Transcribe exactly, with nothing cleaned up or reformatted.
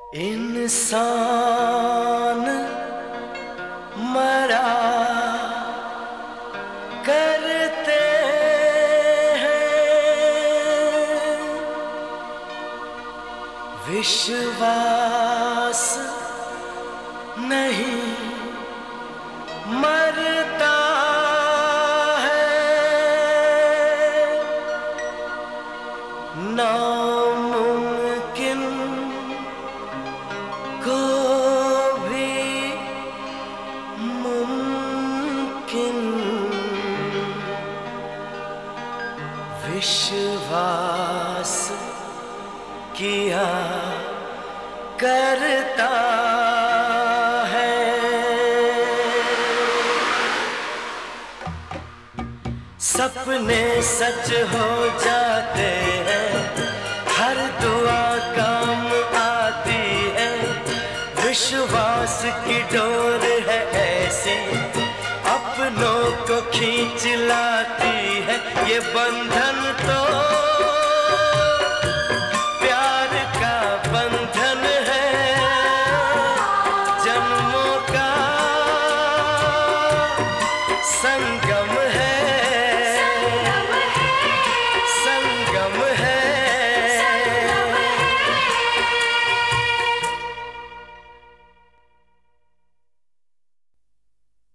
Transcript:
इंसान मरा करते हैं, विश्वास नहीं मरता है, नामुमकिन को भी मुमकिन विश्वास किया करता है। सपने सच हो जाते हैं, हर दुआ काम आती है, विश्वास की डोर है ऐसी अपनों को खींच लाती है, ये बंधन तो